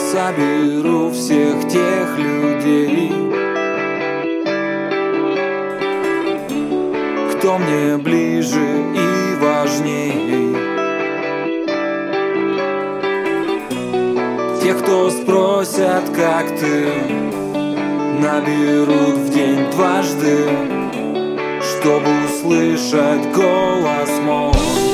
соберу всех тех людей, кто мне ближе и важней. Те, кто спросят, как ты, наберут в день дважды, чтобы услышать голос мой.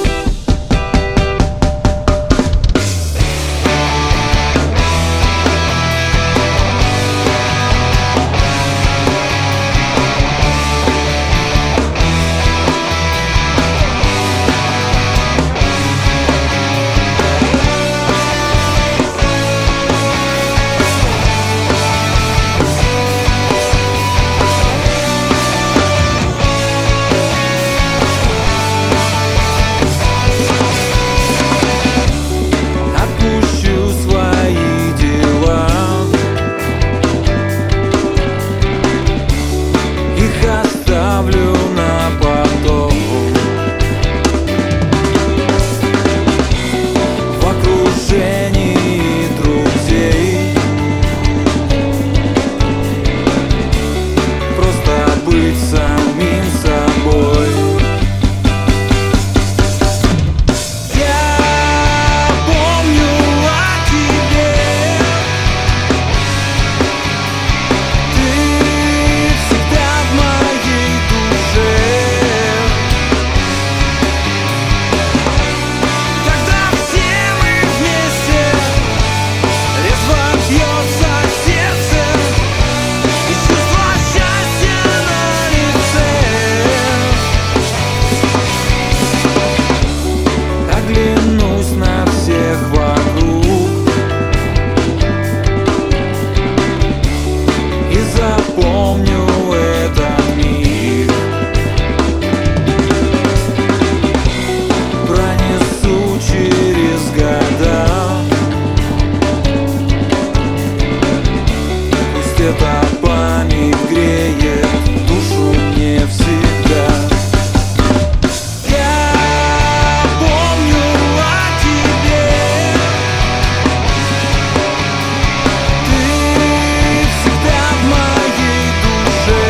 Эта память греет душу мне всегда. Я помню о тебе, ты всегда в моей душе.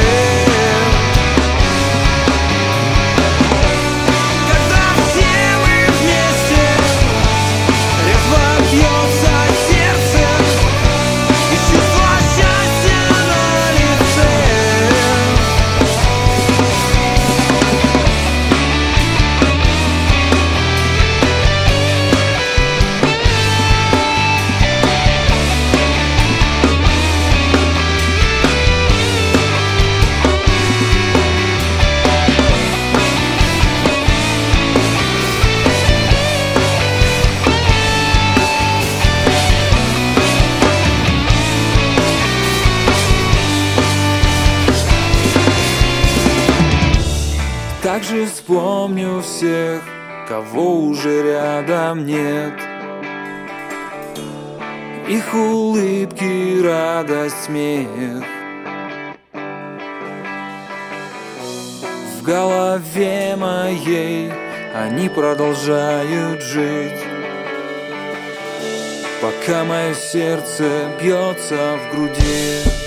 Когда все мы вместе, резво бьется сердце и чувство счастья на лице. Также вспомню всех, кого уже рядом нет. Их улыбки, радость, смех. В голове моей они продолжают жить, пока мое сердце бьется в груди.